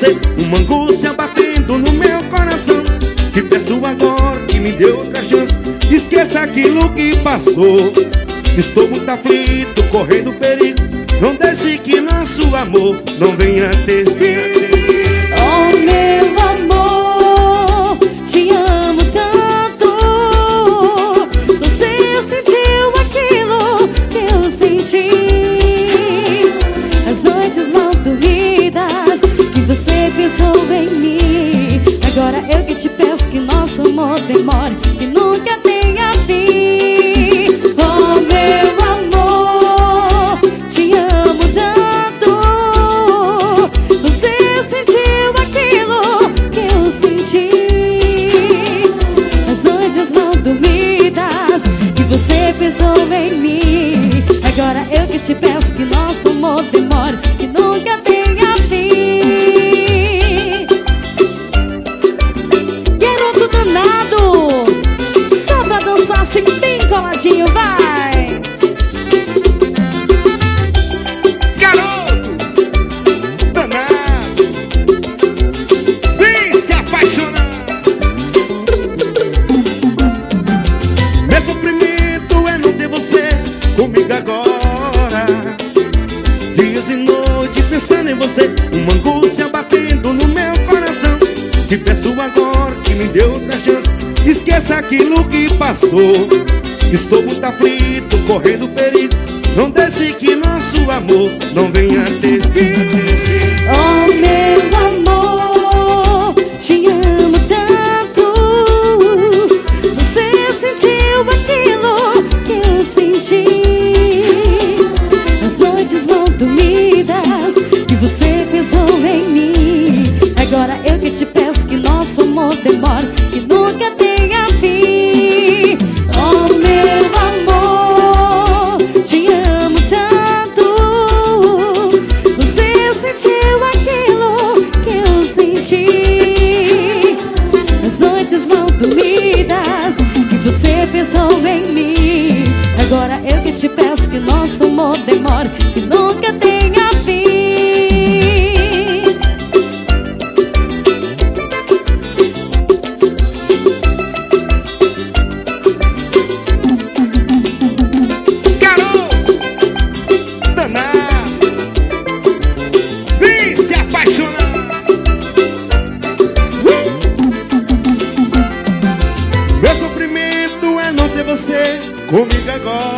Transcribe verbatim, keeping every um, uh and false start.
você, uma angústia batendo no meu coração. Te peço agora que me dê outra chance, esqueça aquilo que passou. Estou muito aflito, correndo perigo, não deixe que nosso amor não venha a ter fim. Oh, meu amor, te amo tanto. Você sentiu aquilo que eu senti. As noites mal dormidas que você pensou em mim. Agora eu que te peço que nosso amor demore, que nunca tenha fim. Oh, meu amor, te amo tanto. Você sentiu aquilo que eu senti. As noites mal dormidas que você pensou em mim. Agora eu que te peço que nosso amor demore, que nunca tenha fim. Garoto danado, só pra dançar assim bem coladinho, vai! Garoto danado, vem se apaixonar. Meu sofrimento é não ter você comigo agora. Dias e noites pensando em você, uma angústia batendo no meu coração. Te peço agora que me dê outra chance, esqueça aquilo que passou. Estou muito aflito, correndo perigo, não deixe que nosso amor não venha a ter fim. Oh, meu amor, te amo tanto. Você sentiu aquilo que eu senti. As noites mal dormidas que você pensou em mim. Agora eu que te peço que nosso amor demore, que nunca tenha fim. Oh, meu amor, te amo tanto. Você sentiu aquilo que eu senti. As noites mal dormidas que você pensou em mim. Agora eu que te peço que nosso amor demore, que nunca tenha fim. Garoto danado, vem se apaixonar. Meu sofrimento é não ter você comigo agora.